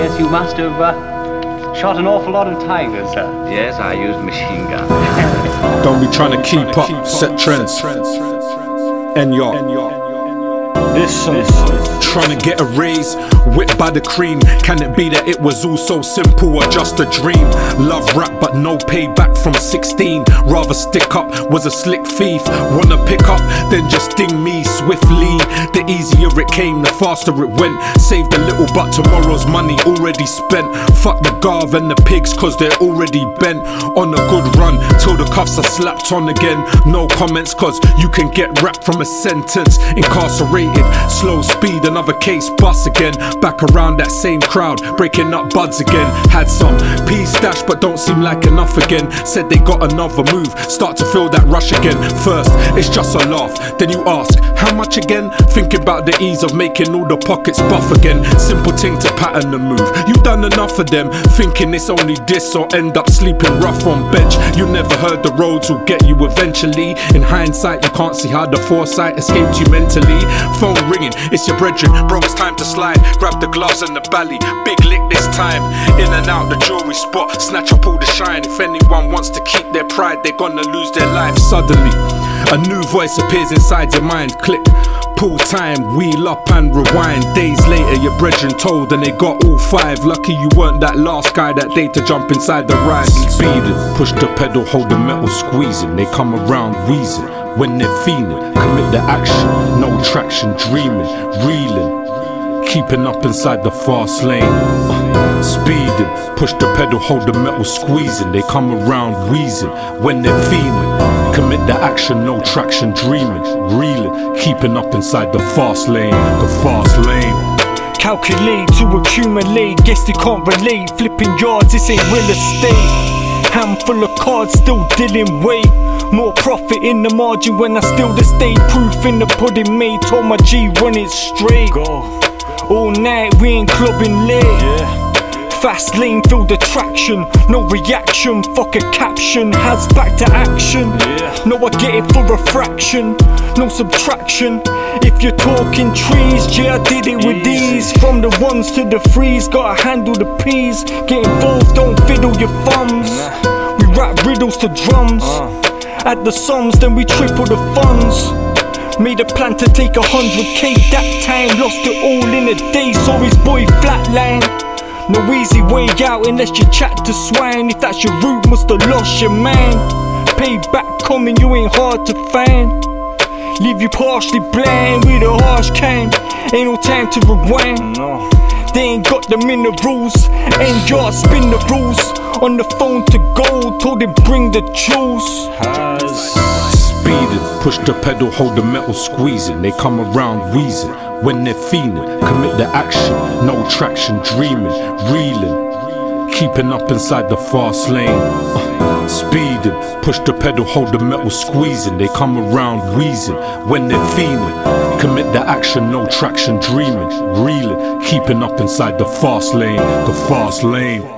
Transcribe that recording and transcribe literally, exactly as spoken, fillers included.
guess you must have uh, shot an awful lot of tigers, sir. Yes, I used machine gun. Don't be trying to keep up, set trends. And yo, Listen, trying to get a raise, whipped by the cream. Can it be that it was all so simple or just a dream? Love rap but no payback from sixteen. Rather stick up, was a slick thief. Wanna pick up, then just ding me swiftly. The easier it came, the faster it went. Saved a little but tomorrow's money already spent. Fuck the garv and the pigs cause they're already bent. On a good run till the cuffs are slapped on again. No comments cause you can get wrapped from a sentence. Incarcerated, slow speed, another case bust again. Back around that same crowd, breaking up buds again. Had some peas stash but don't seem like enough again. Said they got another move, start to feel that rush again. First, it's just a laugh, then you ask, how much again? Thinking about the ease of making all the pockets buff again. Simple thing to pattern the move, you done enough of them. Thinking it's only this or end up sleeping rough on bench. You never heard the roads will get you eventually. In hindsight, you can't see how the foresight escaped you mentally. Phone ringing, it's your brethren, bro, it's time to slide. Grab the gloves and the bally, big lick this time. In and out the jewelry spot, snatch up all the shine. If anyone wants to keep their pride, they're gonna lose their life. Suddenly, a new voice appears inside your mind. Click, pull time, wheel up and rewind. Days later, your brethren told and they got all five. Lucky you weren't that last guy that day to jump inside the ride. Speeding, push the pedal, hold the metal squeezing. They come around wheezing when they're fiending. Commit the action, no traction, dreaming, reeling, keeping up inside the fast lane. uh, Speeding, push the pedal, hold the metal squeezing. They come around wheezing when they're fiending. Commit the action, no traction, dreaming, reeling, keeping up inside the fast lane, the fast lane. calculate to accumulate, guess they can't relate. Flipping yards, this ain't real estate. Handful of cards still dealing weight. More profit in the margin when I steal the state. Proof in the pudding made, told my G run it straight. Go. All night we ain't clubbing late. Yeah. Fast lane, feel the traction, no reaction, fuck a caption, has back to action. Yeah. No, I get it for a fraction, no subtraction. If you're talking trees, yeah, I did it with these. From the ones to the threes, gotta handle the P's. Get involved, don't fiddle your thumbs. We rap riddles to drums. Add the sums, then we triple the funds. Made a plan to take a hundred K that time, lost it all in a day, saw his boy flatline. No easy way out unless you chat to swine. If that's your route, must've lost your mind. Payback coming, you ain't hard to find. Leave you partially blind with a harsh kind. Ain't no time to rewind. No. They ain't got the minerals. Ain't yard spin the rules. On the phone to gold, told him bring the jewels. Speeding, push the pedal, hold the metal squeezing. They come around wheezing when they're fiending. Commit the action, no traction, dreaming, reeling, keeping up inside the fast lane. uh, Speeding, push the pedal, hold the metal squeezing. They come around wheezing when they're fiending. Commit the action, no traction, dreaming, reeling, keeping up inside the fast lane, the fast lane.